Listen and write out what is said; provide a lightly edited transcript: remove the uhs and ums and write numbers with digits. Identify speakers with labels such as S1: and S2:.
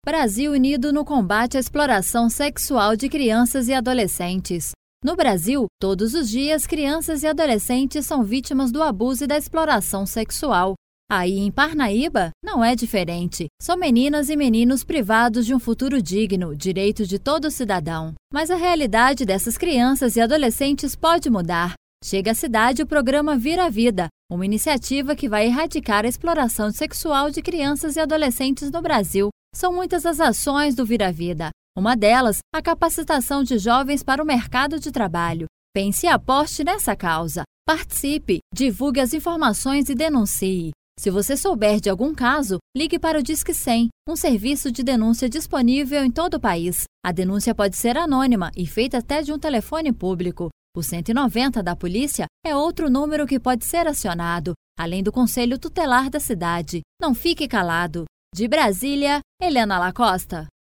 S1: Brasil unido no combate à exploração sexual de crianças e adolescentes. No Brasil, todos os dias, crianças e adolescentes são vítimas do abuso e da exploração sexual. Aí, em Parnaíba, não é diferente. São meninas e meninos privados de um futuro digno, direito de todo cidadão. Mas a realidade dessas crianças e adolescentes pode mudar. Chega à cidade o programa Vira a Vida, uma iniciativa que vai erradicar a exploração sexual de crianças e adolescentes no Brasil. São muitas as ações do Vira a Vida. Uma delas, a capacitação de jovens para o mercado de trabalho. Pense e aposte nessa causa. Participe, divulgue as informações e denuncie. Se você souber de algum caso, ligue para o Disque 100, um serviço de denúncia disponível em todo o país. A denúncia pode ser anônima e feita até de um telefone público. O 190 da polícia é outro número que pode ser acionado, além do Conselho Tutelar da cidade. Não fique calado. De Brasília, Helena Lacosta.